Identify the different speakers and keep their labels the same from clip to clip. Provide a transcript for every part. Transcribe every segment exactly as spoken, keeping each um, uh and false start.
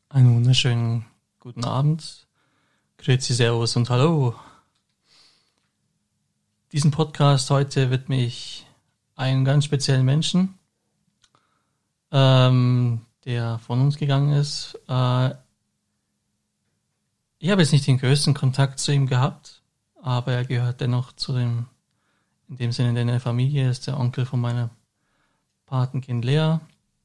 Speaker 1: Einen wunderschönen guten Abend. Grüezi, Servus und Hallo. Diesen Podcast heute widme ich einem ganz speziellen Menschen, ähm, der von uns gegangen ist. Äh, ich habe jetzt nicht den größten Kontakt zu ihm gehabt, aber er gehört dennoch zu dem, in dem Sinne, in der Familie, ist der Onkel von meiner Patenkind Lea.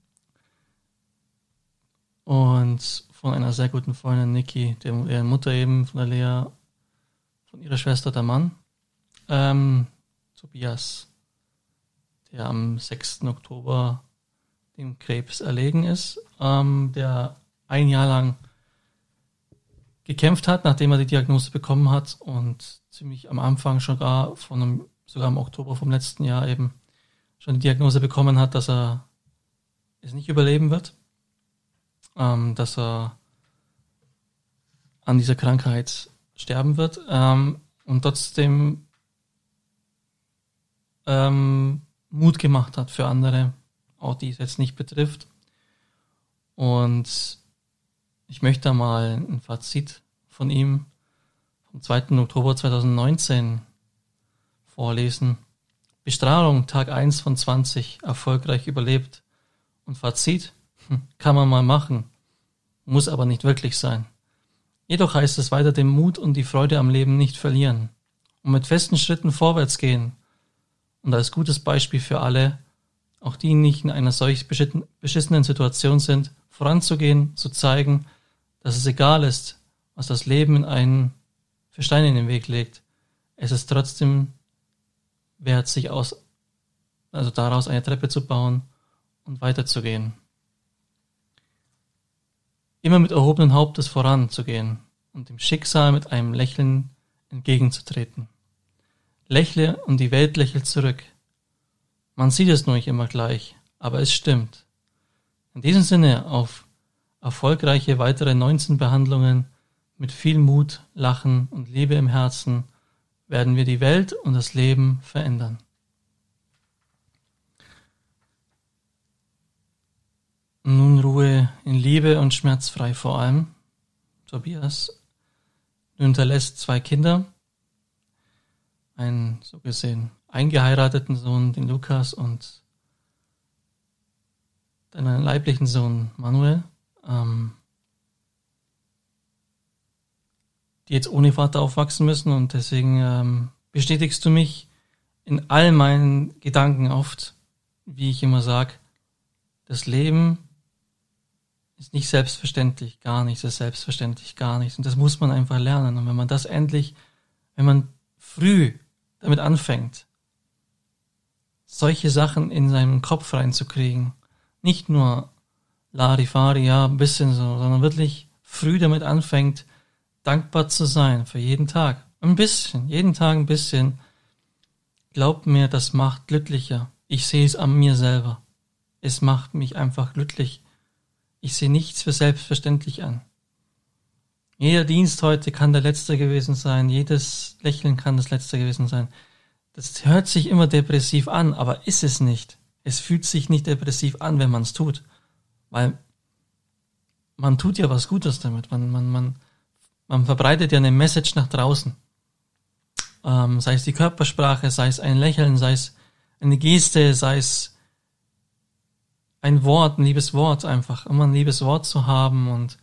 Speaker 1: Und von einer sehr guten Freundin Niki, der Mutter eben von der Lea, von ihrer Schwester der Mann, ähm, Tobias, der am sechsten Oktober dem Krebs erlegen ist, ähm, der ein Jahr lang gekämpft hat, nachdem er die Diagnose bekommen hat und ziemlich am Anfang schon gar von einem, sogar im Oktober vom letzten Jahr eben schon die Diagnose bekommen hat, dass er es nicht überleben wird. Ähm, dass er an dieser Krankheit sterben wird, ähm, und trotzdem ähm, Mut gemacht hat für andere, auch die es jetzt nicht betrifft. Und ich möchte mal ein Fazit von ihm vom zweiten Oktober zweitausendneunzehn vorlesen. Bestrahlung, Tag eins von zwanzig, erfolgreich überlebt. Und Fazit: Kann man mal machen, muss aber nicht wirklich sein. Jedoch heißt es weiter, den Mut und die Freude am Leben nicht verlieren und mit festen Schritten vorwärts gehen. Und als gutes Beispiel für alle, auch die nicht in einer solch beschissenen Situation sind, voranzugehen, zu zeigen, dass es egal ist, was das Leben in einen für Steine in den Weg legt. Es ist trotzdem wert, sich aus, also daraus eine Treppe zu bauen und weiterzugehen. Immer mit erhobenen Hauptes voranzugehen und dem Schicksal mit einem Lächeln entgegenzutreten. Lächle und die Welt lächelt zurück. Man sieht es nur nicht immer gleich, aber es stimmt. In diesem Sinne auf erfolgreiche weitere neunzehn Behandlungen mit viel Mut, Lachen und Liebe im Herzen werden wir die Welt und das Leben verändern. Nun Ruhe in Liebe und schmerzfrei vor allem. Tobias hinterlässt zwei Kinder, einen so gesehen eingeheirateten Sohn, den Lukas, und dann einen leiblichen Sohn, Manuel, ähm, die jetzt ohne Vater aufwachsen müssen, und deswegen ähm, bestätigst du mich in all meinen Gedanken oft, wie ich immer sage, das Leben ist nicht selbstverständlich, gar nichts ist selbstverständlich, gar nichts. Und das muss man einfach lernen. Und wenn man das endlich, wenn man früh damit anfängt, solche Sachen in seinen Kopf reinzukriegen, nicht nur Larifari, ja, ein bisschen so, sondern wirklich früh damit anfängt, dankbar zu sein für jeden Tag. Ein bisschen, jeden Tag ein bisschen. Glaubt mir, das macht glücklicher. Ich sehe es an mir selber. Es macht mich einfach glücklich. Ich sehe nichts für selbstverständlich an. Jeder Dienst heute kann der letzte gewesen sein. Jedes Lächeln kann das letzte gewesen sein. Das hört sich immer depressiv an, aber ist es nicht. Es fühlt sich nicht depressiv an, wenn man es tut. Weil man tut ja was Gutes damit. Man, man, man, man verbreitet ja eine Message nach draußen. Ähm, sei es die Körpersprache, sei es ein Lächeln, sei es eine Geste, sei es ein Wort, ein liebes Wort einfach, immer ein liebes Wort zu haben, und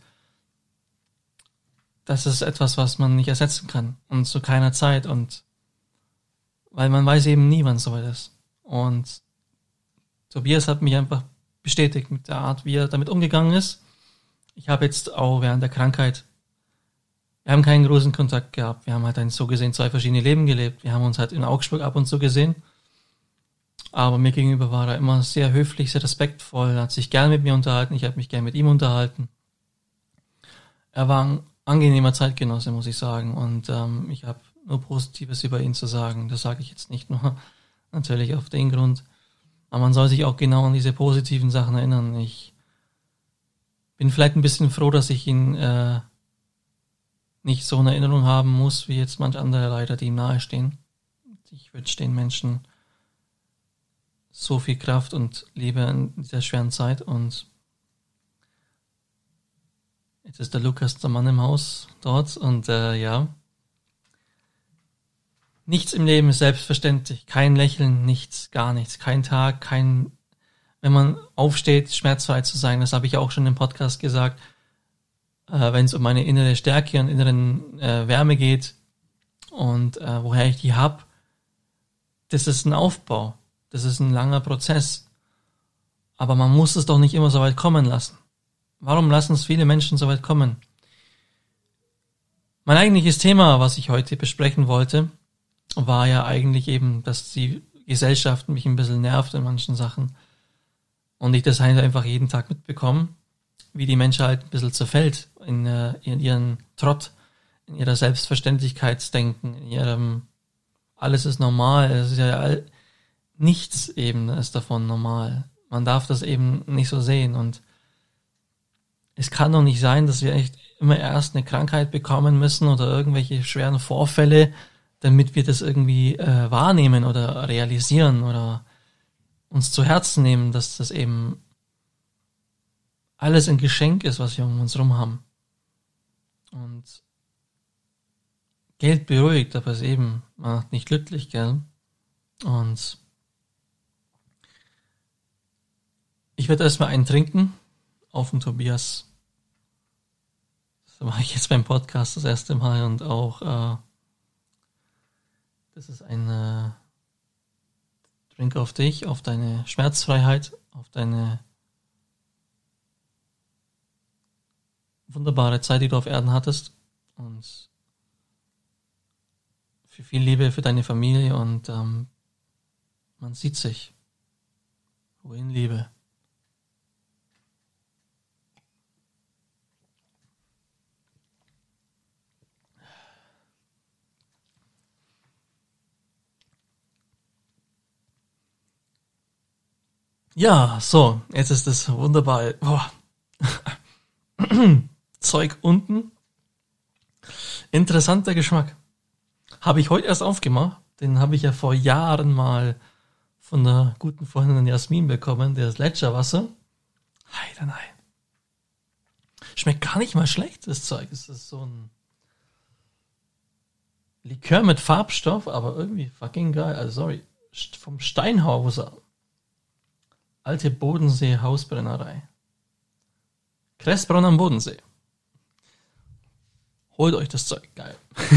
Speaker 1: das ist etwas, was man nicht ersetzen kann und zu keiner Zeit, und weil man weiß eben nie, wann es soweit ist. Und Tobias hat mich einfach bestätigt mit der Art, wie er damit umgegangen ist. Ich habe jetzt auch während der Krankheit, wir haben keinen großen Kontakt gehabt, wir haben halt ein so gesehen zwei verschiedene Leben gelebt, wir haben uns halt in Augsburg ab und zu gesehen. Aber mir gegenüber war er immer sehr höflich, sehr respektvoll, hat sich gern mit mir unterhalten, ich habe mich gern mit ihm unterhalten. Er war ein angenehmer Zeitgenosse, muss ich sagen, und ähm, ich habe nur Positives über ihn zu sagen. Das sage ich jetzt nicht nur natürlich auf den Grund, aber man soll sich auch genau an diese positiven Sachen erinnern. Ich bin vielleicht ein bisschen froh, dass ich ihn äh, nicht so in Erinnerung haben muss, wie jetzt manch andere leider, die ihm nahestehen. Ich wünsche den Menschen so viel Kraft und Liebe in dieser schweren Zeit, und Jetzt ist der Lukas der Mann im Haus dort und äh, ja. Nichts im Leben ist selbstverständlich. Kein Lächeln, nichts, gar nichts. Kein Tag, kein, wenn man aufsteht, schmerzfrei zu sein. Das habe ich auch schon im Podcast gesagt. Äh, wenn es um meine innere Stärke und inneren äh, Wärme geht und äh, woher ich die hab, das ist ein Aufbau. Das ist ein langer Prozess. Aber man muss es doch nicht immer so weit kommen lassen. Warum lassen es viele Menschen so weit kommen? Mein eigentliches Thema, was ich heute besprechen wollte, war ja eigentlich eben, dass die Gesellschaft mich ein bisschen nervt in manchen Sachen und ich das halt einfach jeden Tag mitbekomme, wie die Menschheit ein bisschen zerfällt in, äh, in ihren Trott, in ihrer Selbstverständlichkeitsdenken, in ihrem alles ist normal, es ist ja all, nichts eben ist davon normal. Man darf das eben nicht so sehen und es kann doch nicht sein, dass wir echt immer erst eine Krankheit bekommen müssen oder irgendwelche schweren Vorfälle, damit wir das irgendwie äh, wahrnehmen oder realisieren oder uns zu Herzen nehmen, dass das eben alles ein Geschenk ist, was wir um uns rum haben. Und Geld beruhigt, aber es eben macht nicht glücklich, gell? Und ich werde erstmal einen trinken auf den Tobias. Das mache ich jetzt beim Podcast das erste Mal und auch äh, das ist ein äh, Drink auf dich, auf deine Schmerzfreiheit, auf deine wunderbare Zeit, die du auf Erden hattest und für viel Liebe für deine Familie und ähm, man sieht sich. Wohin Liebe? Ja, so, jetzt ist das wunderbare boah. Zeug unten. Interessanter Geschmack. Habe ich heute erst aufgemacht. Den habe ich ja vor Jahren mal von der guten Freundin Jasmin bekommen, das Gletscherwasser. Heide nein. Schmeckt gar nicht mal schlecht, das Zeug. Es ist so ein Likör mit Farbstoff, aber irgendwie fucking geil. Also sorry, vom Steinhauser. Alte Bodensee Hausbrennerei. Kressbronn am Bodensee. Holt euch das Zeug, geil.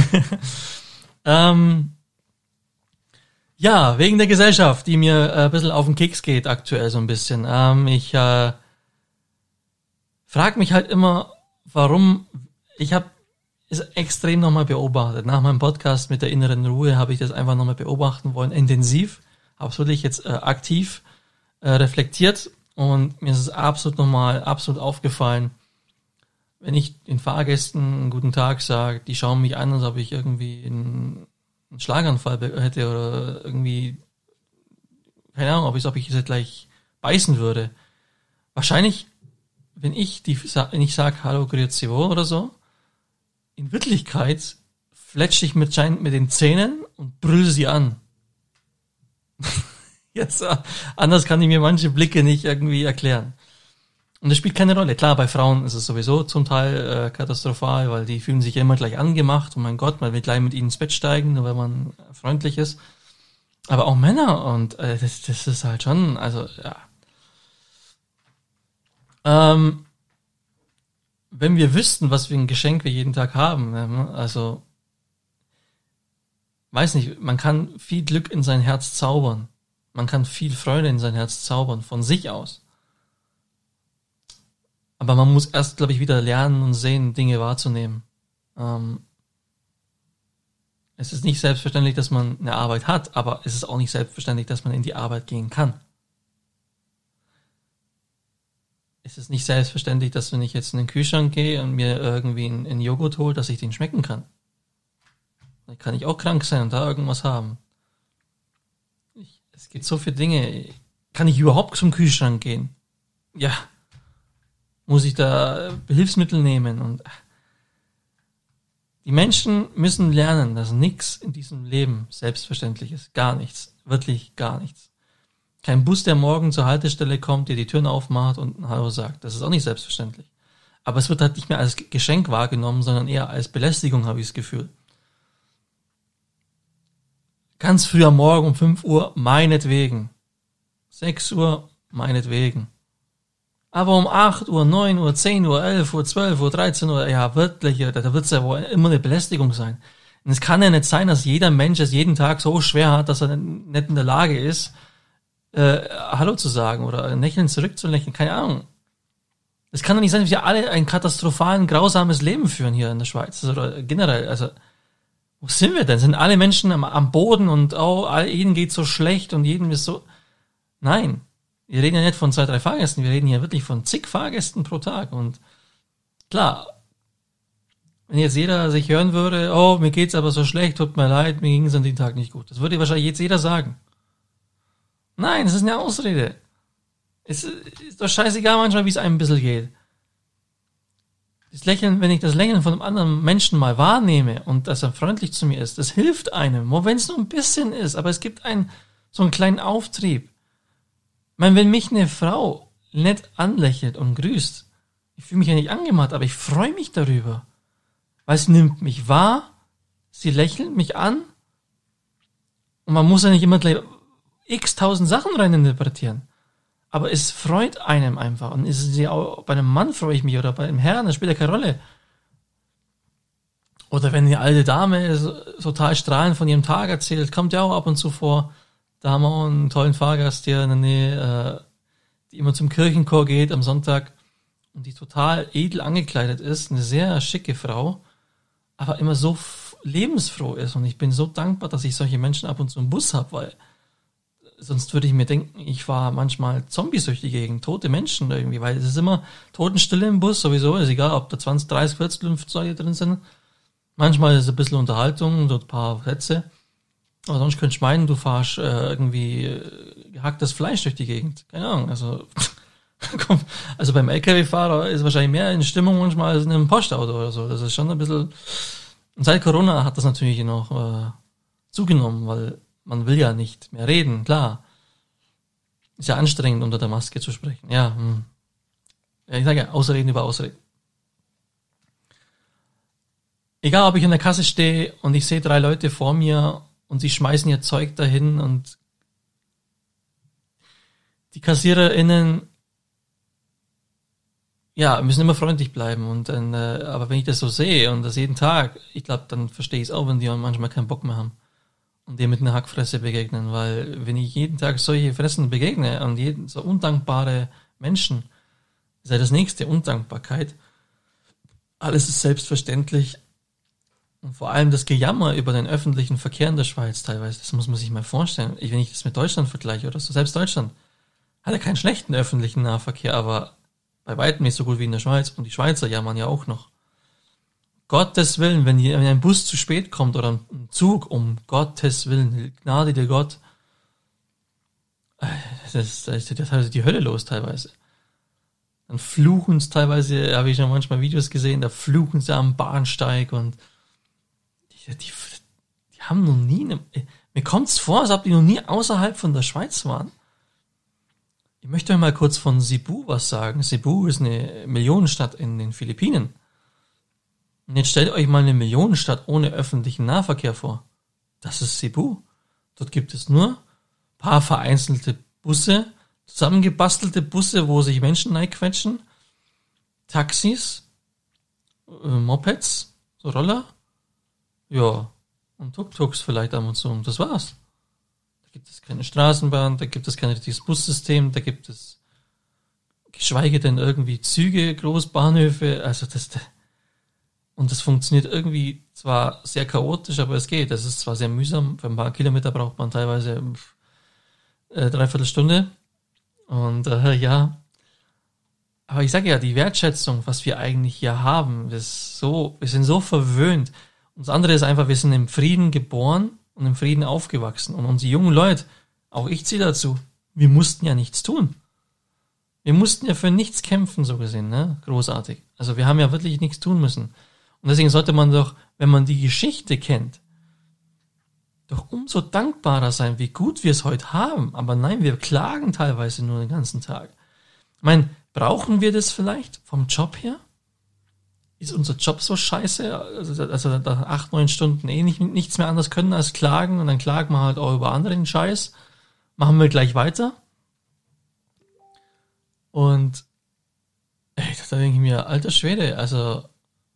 Speaker 1: ähm, ja, wegen der Gesellschaft, die mir äh, ein bisschen auf den Keks geht aktuell so ein bisschen. Ähm, ich äh, frage mich halt immer, warum, ich habe es extrem nochmal beobachtet. Nach meinem Podcast mit der inneren Ruhe habe ich das einfach nochmal beobachten wollen, intensiv. Habe es wirklich jetzt äh, aktiv äh, reflektiert und mir ist es absolut nochmal, absolut aufgefallen, wenn ich den Fahrgästen einen guten Tag sage, die schauen mich an, als ob ich irgendwie einen, einen Schlaganfall hätte oder irgendwie, keine Ahnung, ob ich, ob ich jetzt gleich beißen würde. Wahrscheinlich, wenn ich die, wenn ich sage, hallo, grüezi wohl oder so, in Wirklichkeit fletsche ich mit, mit den Zähnen und brülle sie an. Jetzt, anders kann ich mir manche Blicke nicht irgendwie erklären. Und das spielt keine Rolle. Klar, bei Frauen ist es sowieso zum Teil äh, katastrophal, weil die fühlen sich ja immer gleich angemacht. Oh mein Gott, man will gleich mit ihnen ins Bett steigen, nur weil man freundlich ist. Aber auch Männer und äh, das, das ist halt schon, also ja. Ähm, wenn wir wüssten, was für ein Geschenk wir jeden Tag haben, also weiß nicht, man kann viel Glück in sein Herz zaubern. Man kann viel Freude in sein Herz zaubern, von sich aus. Aber man muss erst, glaube ich, wieder lernen und sehen, Dinge wahrzunehmen. Ähm, es ist nicht selbstverständlich, dass man eine Arbeit hat, aber es ist auch nicht selbstverständlich, dass man in die Arbeit gehen kann. Es ist nicht selbstverständlich, dass wenn ich jetzt in den Kühlschrank gehe und mir irgendwie einen, einen Joghurt hole, dass ich den schmecken kann. Dann kann ich auch krank sein und da irgendwas haben. Ich, es gibt so viele Dinge. Kann ich überhaupt zum Kühlschrank gehen? Ja. Muss ich da Hilfsmittel nehmen? Und die Menschen müssen lernen, dass nichts in diesem Leben selbstverständlich ist. Gar nichts. Wirklich gar nichts. Kein Bus, der morgen zur Haltestelle kommt, dir die Türen aufmacht und ein Hallo sagt. Das ist auch nicht selbstverständlich. Aber es wird halt nicht mehr als Geschenk wahrgenommen, sondern eher als Belästigung, habe ich das Gefühl. Ganz früh am Morgen um fünf Uhr, meinetwegen. sechs Uhr, meinetwegen. Aber um acht Uhr, neun Uhr, zehn Uhr, elf Uhr, zwölf Uhr, dreizehn Uhr, ja wirklich, da wird es ja wohl immer eine Belästigung sein. Und es kann ja nicht sein, dass jeder Mensch es jeden Tag so schwer hat, dass er nicht in der Lage ist, äh, Hallo zu sagen oder ein Lächeln zurückzulächeln, keine Ahnung. Es kann doch nicht sein, dass wir alle ein katastrophalen, grausames Leben führen hier in der Schweiz oder generell, also wo sind wir denn? Sind alle Menschen am, am Boden und oh, jedem geht so schlecht und jedem ist so... Nein, wir reden ja nicht von zwei, drei Fahrgästen, wir reden hier wirklich von zig Fahrgästen pro Tag. Und klar, wenn jetzt jeder sich hören würde, oh, mir geht's aber so schlecht, tut mir leid, mir ging es an dem Tag nicht gut. Das würde wahrscheinlich jetzt jeder sagen. Nein, das ist eine Ausrede. Es ist doch scheißegal manchmal, wie es einem ein bisschen geht. Das Lächeln, wenn ich das Lächeln von einem anderen Menschen mal wahrnehme und dass er freundlich zu mir ist, das hilft einem, wo wenn es nur ein bisschen ist, aber es gibt einen so einen kleinen Auftrieb. Ich meine, wenn mich eine Frau nett anlächelt und grüßt, ich fühle mich ja nicht angemacht, aber ich freue mich darüber, weil sie nimmt mich wahr, sie lächelt mich an und man muss ja nicht immer gleich x tausend Sachen reininterpretieren. Aber es freut einem einfach. Und ist es ja auch, bei einem Mann freue ich mich oder bei einem Herrn, das spielt ja keine Rolle. Oder wenn die alte Dame so, total strahlend von ihrem Tag erzählt, kommt ja auch ab und zu vor. Da haben wir auch einen tollen Fahrgast hier in der Nähe, äh, die immer zum Kirchenchor geht am Sonntag und die total edel angekleidet ist, eine sehr schicke Frau, aber immer so f- lebensfroh ist. Und ich bin so dankbar, dass ich solche Menschen ab und zu im Bus habe, weil sonst würde ich mir denken, ich war manchmal zombiesüchtig gegen tote Menschen irgendwie, weil es ist immer Totenstille im Bus, sowieso, ist egal, ob da zwanzig, dreißig, vierzig Flugzeuge drin sind. Manchmal ist es ein bisschen Unterhaltung, so ein paar Sätze. Aber sonst könntest du meinen, du fahrst äh, irgendwie äh, gehacktes Fleisch durch die Gegend. Keine Ahnung, also also beim L K W-Fahrer ist wahrscheinlich mehr in Stimmung manchmal als in einem Postauto oder so. Das ist schon ein bisschen... Und seit Corona hat das natürlich noch äh, zugenommen, weil man will ja nicht mehr reden, klar. Ist ja anstrengend, unter der Maske zu sprechen. Ja, hm. ja ich sage ja, Ausreden über Ausreden. Egal, ob ich an der Kasse stehe und ich sehe drei Leute vor mir und sie schmeißen ihr Zeug dahin und die KassiererInnen, ja, müssen immer freundlich bleiben. Und dann, äh, aber wenn ich das so sehe und das jeden Tag, ich glaube, dann verstehe ich es auch, wenn die manchmal keinen Bock mehr haben und dir mit einer Hackfresse begegnen, weil wenn ich jeden Tag solche Fressen begegne und jeden, so undankbare Menschen, ist ja das nächste, Undankbarkeit. Alles ist selbstverständlich und vor allem das Gejammer über den öffentlichen Verkehr in der Schweiz teilweise, das muss man sich mal vorstellen. Ich, wenn ich das mit Deutschland vergleiche oder so, selbst Deutschland hat ja keinen schlechten öffentlichen Nahverkehr, aber bei weitem nicht so gut wie in der Schweiz und die Schweizer jammern ja auch noch. Gottes Willen, wenn, die, wenn ein Bus zu spät kommt oder ein Zug, um Gottes Willen, Gnade dir Gott, das ist, da ist ja teilweise die Hölle los teilweise. Dann fluchen es teilweise, habe ich schon manchmal Videos gesehen, da fluchen sie am Bahnsteig und die, die, die haben noch nie, eine, mir kommt es vor, als ob die noch nie außerhalb von der Schweiz waren. Ich möchte euch mal kurz von Cebu was sagen. Cebu ist eine Millionenstadt in den Philippinen. Und jetzt stellt euch mal eine Millionenstadt ohne öffentlichen Nahverkehr vor. Das ist Cebu. Dort gibt es nur ein paar vereinzelte Busse, zusammengebastelte Busse, wo sich Menschen reinquetschen, Taxis, äh, Mopeds, so Roller, ja, und Tuk-Tuks vielleicht ab und zu. Und das war's. Da gibt es keine Straßenbahn, da gibt es kein richtiges Bussystem, da gibt es geschweige denn irgendwie Züge, Großbahnhöfe, also das... Und das funktioniert irgendwie zwar sehr chaotisch, aber es geht. Das ist zwar sehr mühsam. Für ein paar Kilometer braucht man teilweise äh, dreiviertel Stunde. Und äh, ja, aber ich sage ja, die Wertschätzung, was wir eigentlich hier haben, ist so, wir sind so verwöhnt. Und das andere ist einfach, wir sind im Frieden geboren und im Frieden aufgewachsen. Und unsere jungen Leute, auch ich zähle dazu, wir mussten ja nichts tun. Wir mussten ja für nichts kämpfen, so gesehen, ne? Großartig. Also wir haben ja wirklich nichts tun müssen. Und deswegen sollte man doch, wenn man die Geschichte kennt, doch umso dankbarer sein, wie gut wir es heute haben. Aber nein, wir klagen teilweise nur den ganzen Tag. Ich meine, brauchen wir das vielleicht vom Job her? ist unser Job so scheiße, also, also da acht, neun Stunden eh nicht, nichts mehr anders können als klagen und dann klagen wir halt auch über anderen Scheiß. Machen wir gleich weiter. Und ey, da denke ich mir, alter Schwede, also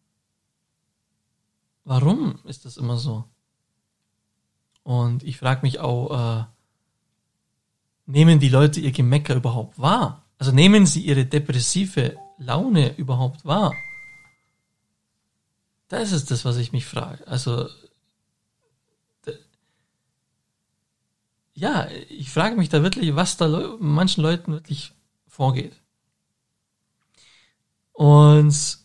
Speaker 1: warum ist das immer so? Und ich frage mich auch, äh, nehmen die Leute ihr Gemecker überhaupt wahr? Also nehmen sie ihre depressive Laune überhaupt wahr? Das ist das, was ich mich frage. Also, ja, ich frage mich da wirklich, was da Leu- manchen Leuten wirklich vorgeht. Und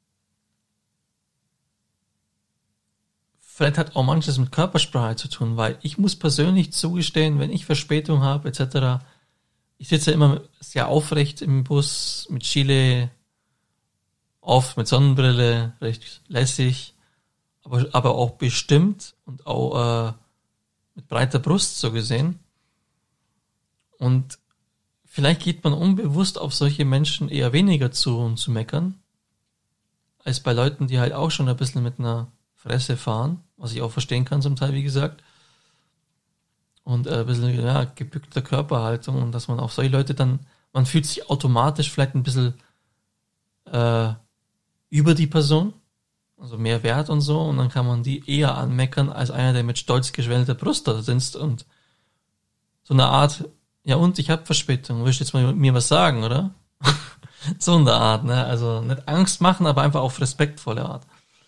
Speaker 1: vielleicht hat auch manches mit Körpersprache zu tun, weil ich muss persönlich zugestehen, wenn ich Verspätung habe, et cetera, ich sitze ja immer sehr aufrecht im Bus mit Chile, oft mit Sonnenbrille, recht lässig, aber, aber auch bestimmt und auch äh, mit breiter Brust so gesehen. Und vielleicht geht man unbewusst auf solche Menschen eher weniger zu und zu meckern, als bei Leuten, die halt auch schon ein bisschen mit einer Fresse fahren, was ich auch verstehen kann zum Teil, wie gesagt. Und äh, ein bisschen ja, gebückter Körperhaltung und dass man auf solche Leute dann, man fühlt sich automatisch vielleicht ein bisschen äh, über die Person, also mehr Wert und so, und dann kann man die eher anmeckern als einer, der mit stolz geschwellter Brust da sitzt und so eine Art, ja und, ich habe Verspätung, willst du jetzt mal mir was sagen, oder? So eine Art, ne? Also nicht Angst machen, aber einfach auf respektvolle Art.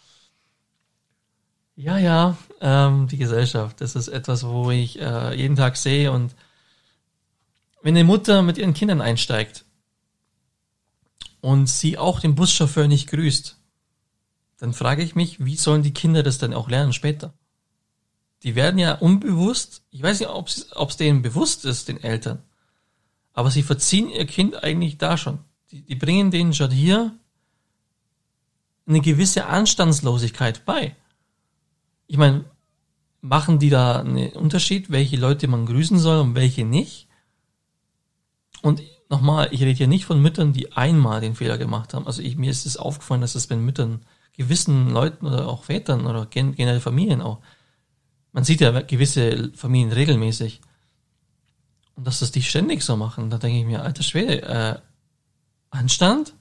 Speaker 1: Ja, ja, ähm, die Gesellschaft, das ist etwas, wo ich äh, jeden Tag sehe und wenn eine Mutter mit ihren Kindern einsteigt und sie auch den Buschauffeur nicht grüßt, dann frage ich mich, wie sollen die Kinder das dann auch lernen später? Die werden ja unbewusst, ich weiß nicht, ob es denen bewusst ist, den Eltern, aber sie verziehen ihr Kind eigentlich da schon. Die, die bringen denen schon hier eine gewisse Anstandslosigkeit bei. Ich meine, machen die da einen Unterschied, welche Leute man grüßen soll und welche nicht? Und nochmal, ich rede hier nicht von Müttern, die einmal den Fehler gemacht haben. Also ich, mir ist es aufgefallen, dass es bei Müttern, gewissen Leuten oder auch Vätern oder gen generell Familien auch, man sieht ja gewisse Familien regelmäßig. Und dass das die ständig so machen, da denke ich mir, alter Schwede, äh, Anstand?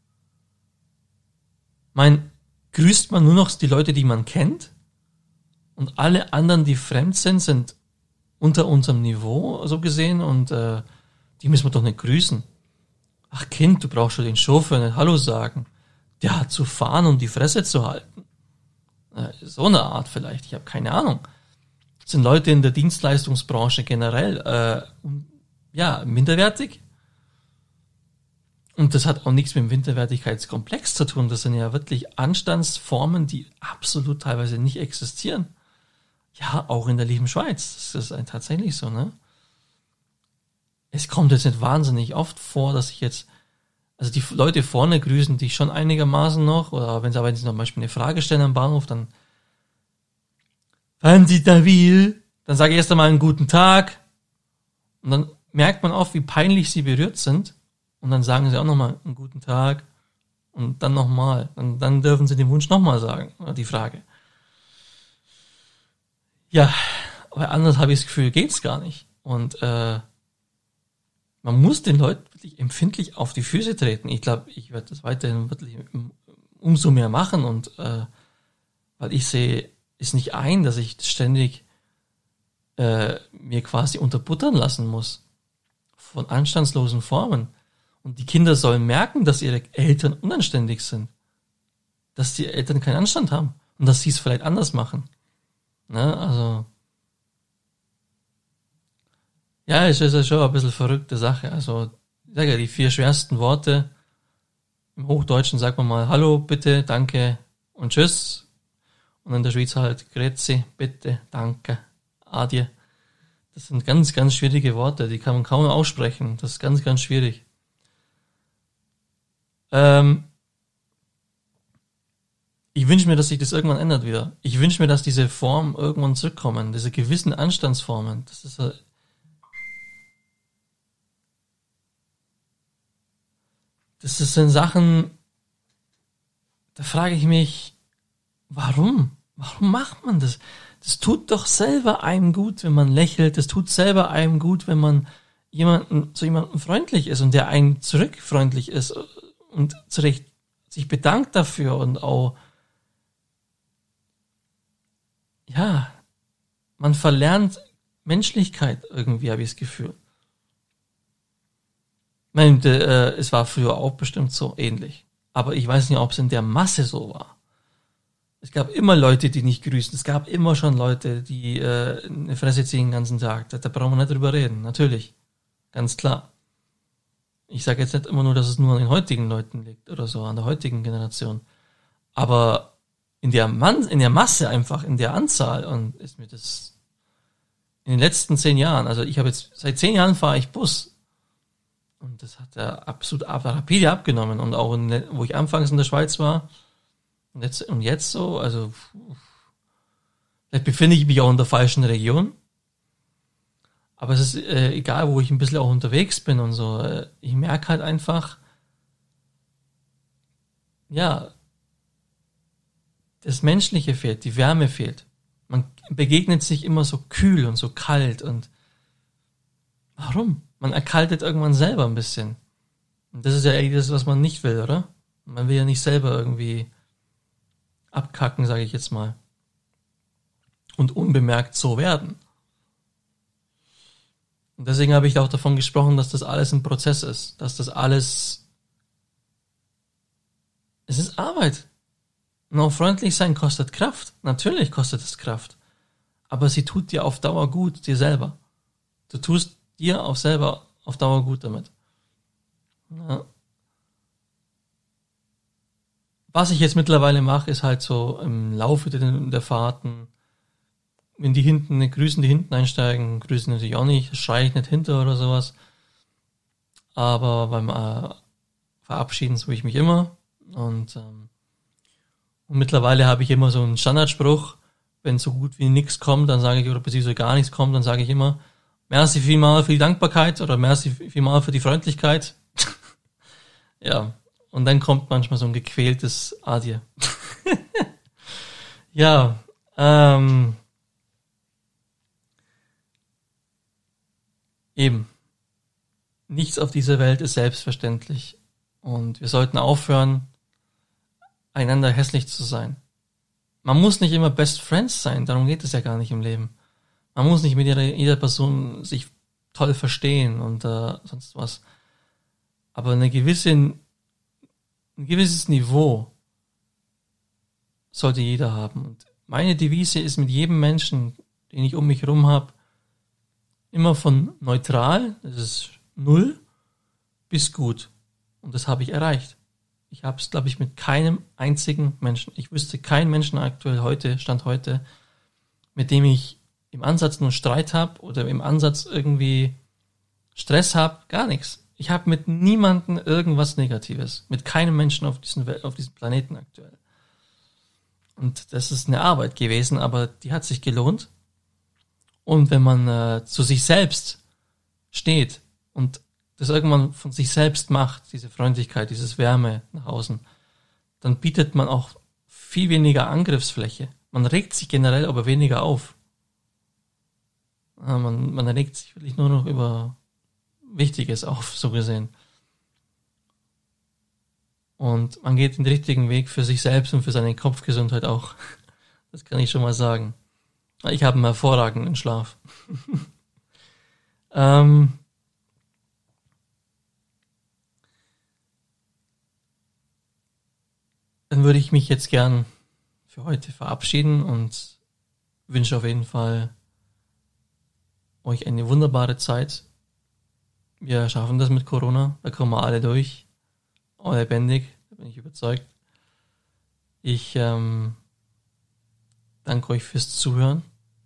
Speaker 1: Mein, grüßt man nur noch die Leute, die man kennt? Und alle anderen, die fremd sind, sind unter unserem Niveau, so gesehen, und äh, die müssen wir doch nicht grüßen. Ach Kind, du brauchst schon den Chauffeur nicht Hallo sagen. Der hat zu fahren, um die Fresse zu halten. Äh, so eine Art vielleicht, ich habe keine Ahnung. Das sind Leute in der Dienstleistungsbranche generell äh, ja, minderwertig. Und das hat auch nichts mit dem Minderwertigkeitskomplex zu tun. Das sind ja wirklich Anstandsformen, die absolut teilweise nicht existieren. Ja, auch in der lieben Schweiz. Das ist tatsächlich so, ne? Es kommt jetzt nicht wahnsinnig oft vor, dass ich jetzt, also die Leute vorne grüßen dich schon einigermaßen noch, oder wenn sie aber jetzt zum Beispiel eine Frage stellen am Bahnhof, dann fahren Sie da will, dann sage ich erst einmal einen guten Tag und dann merkt man auch, wie peinlich sie berührt sind und dann sagen sie auch nochmal einen guten Tag und dann nochmal, dann, dann dürfen sie den Wunsch nochmal sagen, oder die Frage. Ja, aber anders habe ich das Gefühl, geht's gar nicht. Und äh, man muss den Leuten wirklich empfindlich auf die Füße treten. Ich glaube, ich werde das weiterhin wirklich umso mehr machen und äh, weil ich sehe es nicht ein, dass ich ständig äh, mir quasi unterbuttern lassen muss von anstandslosen Formen. Und die Kinder sollen merken, dass ihre Eltern unanständig sind. Dass die Eltern keinen Anstand haben und dass sie es vielleicht anders machen. Ne? Also ja, es ist ja schon ein bisschen verrückte Sache. Also, ich sage ja, die vier schwersten Worte im Hochdeutschen sagt man mal Hallo, bitte, danke und Tschüss. Und in der Schweiz halt Grüezi, bitte, danke, Adje. Das sind ganz, ganz schwierige Worte, die kann man kaum aussprechen. Das ist ganz, ganz schwierig. Ähm, ich wünsche mir, dass sich das irgendwann ändert wieder. Ich wünsche mir, dass diese Formen irgendwann zurückkommen, diese gewissen Anstandsformen. Das ist Das sind Sachen, da frage ich mich, warum? Warum macht man das? Das tut doch selber einem gut, wenn man lächelt. Das tut selber einem gut, wenn man jemanden, zu jemandem freundlich ist und der einem zurück freundlich ist und zurecht sich bedankt dafür und auch, ja, man verlernt Menschlichkeit irgendwie, habe ich das Gefühl. Ich meine, äh, es war früher auch bestimmt so ähnlich. Aber ich weiß nicht, ob es in der Masse so war. Es gab immer Leute, die nicht grüßen. Es gab immer schon Leute, die äh, eine Fresse ziehen den ganzen Tag. Da, da brauchen wir nicht drüber reden. Natürlich. Ganz klar. Ich sage jetzt nicht immer nur, dass es nur an den heutigen Leuten liegt oder so, an der heutigen Generation. Aber in der, Man- in der Masse einfach, in der Anzahl, und ist mir das in den letzten zehn Jahren, also ich habe jetzt, seit zehn Jahren fahre ich Bus. Und das hat er absolut ab, rapide abgenommen. Und auch, in, wo ich anfangs in der Schweiz war, und jetzt, und jetzt so, also vielleicht befinde ich mich auch in der falschen Region. Aber es ist äh, egal, wo ich ein bisschen auch unterwegs bin und so. Äh, ich merke halt einfach, ja, das Menschliche fehlt, die Wärme fehlt. Man begegnet sich immer so kühl und so kalt und warum? Man erkaltet irgendwann selber ein bisschen. Und das ist ja eigentlich das, was man nicht will, oder? Man will ja nicht selber irgendwie abkacken, sage ich jetzt mal. Und unbemerkt so werden. Und deswegen habe ich auch davon gesprochen, dass das alles ein Prozess ist. Dass das alles... Es ist Arbeit. Und auch freundlich sein kostet Kraft. Natürlich kostet es Kraft. Aber sie tut dir auf Dauer gut, dir selber. Du tust dir auch selber auf Dauer gut damit. Ja. Was ich jetzt mittlerweile mache, ist halt so im Laufe der, der Fahrten, wenn die hinten, die grüßen, die hinten einsteigen, grüßen natürlich auch nicht, schreie ich nicht hinter oder sowas. Aber beim äh, Verabschieden tue ich mich immer. Und, ähm, und mittlerweile habe ich immer so einen Standardspruch, wenn so gut wie nichts kommt, dann sage ich, oder beziehungsweise gar nichts kommt, dann sage ich immer, merci vielmal für die Dankbarkeit oder merci vielmal für die Freundlichkeit. Ja, und dann kommt manchmal so ein gequältes Adieu. Ja, ähm, eben. Nichts auf dieser Welt ist selbstverständlich. Und wir sollten aufhören, einander hässlich zu sein. Man muss nicht immer Best Friends sein, darum geht es ja gar nicht im Leben. Man muss nicht mit jeder, jeder Person sich toll verstehen und äh, sonst was. Aber eine gewisse, ein gewisses Niveau sollte jeder haben. Und meine Devise ist mit jedem Menschen, den ich um mich herum habe, immer von neutral, das ist null, bis gut. Und das habe ich erreicht. Ich habe es, glaube ich, mit keinem einzigen Menschen, ich wüsste keinen Menschen aktuell heute, Stand heute, mit dem ich im Ansatz nur Streit habe oder im Ansatz irgendwie Stress habe, gar nichts. Ich habe mit niemandem irgendwas Negatives. Mit keinem Menschen auf diesem, auf diesem Planeten aktuell. Und das ist eine Arbeit gewesen, aber die hat sich gelohnt. Und wenn man äh, zu sich selbst steht und das irgendwann von sich selbst macht, diese Freundlichkeit, dieses Wärme nach außen, dann bietet man auch viel weniger Angriffsfläche. Man regt sich generell aber weniger auf. Man, man regt sich wirklich nur noch über Wichtiges auf, so gesehen. Und man geht den richtigen Weg für sich selbst und für seine Kopfgesundheit auch. Das kann ich schon mal sagen. Ich habe einen hervorragenden Schlaf. ähm, dann würde ich mich jetzt gern für heute verabschieden und wünsche auf jeden Fall euch eine wunderbare Zeit. Wir schaffen das mit Corona, da kommen wir alle durch, auch lebendig, da bin ich überzeugt. Ich ähm, danke euch fürs Zuhören.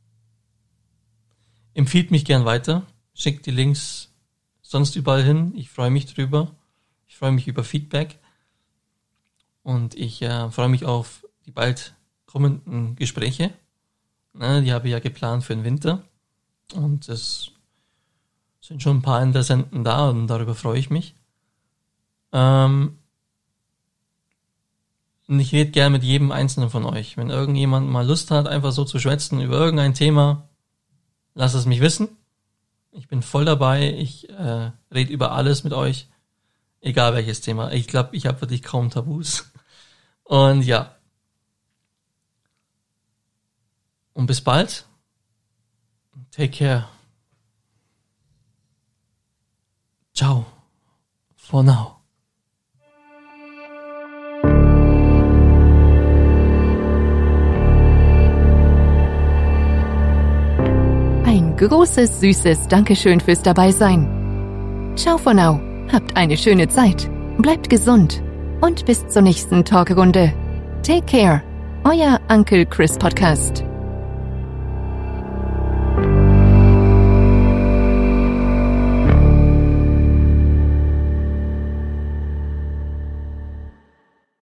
Speaker 1: Empfiehlt mich gern weiter, schickt die Links sonst überall hin, ich freue mich drüber, ich freue mich über Feedback und ich äh, freue mich auf die bald kommenden Gespräche. Ne, die habe ich ja geplant für den Winter und es sind schon ein paar Interessenten da und darüber freue ich mich. Ähm, Und ich rede gerne mit jedem Einzelnen von euch. Wenn irgendjemand mal Lust hat, einfach so zu schwätzen über irgendein Thema, lasst es mich wissen. Ich bin voll dabei. Ich äh, rede über alles mit euch. Egal welches Thema. Ich glaube, ich habe wirklich kaum Tabus. Und ja. Und bis bald. Take care. Ciao. For now.
Speaker 2: Ein großes, süßes Dankeschön fürs Dabeisein. Ciao for now. Habt eine schöne Zeit. Bleibt gesund. Und bis zur nächsten Talkrunde. Take care. Euer Uncle Chris Podcast.